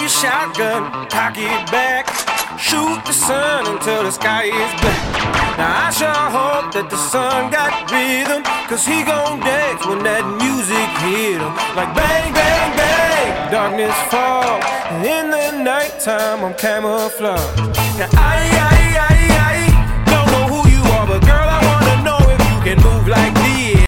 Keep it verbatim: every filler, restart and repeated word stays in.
your shotgun, cock it back. Shoot the sun until the sky is black. Now I sure hope that the sun got rhythm, cause he gon' dance when that music hit him. Like bang, bang, bang, darkness fall, and in the nighttime I'm camouflage. Now I, I, I, I don't know who you are, but girl,